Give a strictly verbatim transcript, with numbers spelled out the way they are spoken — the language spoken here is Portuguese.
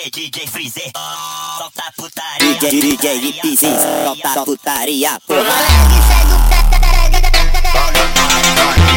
D J, D J Freezer, solta putaria. D J, D J Ipsis, solta putaria. Segue, segue o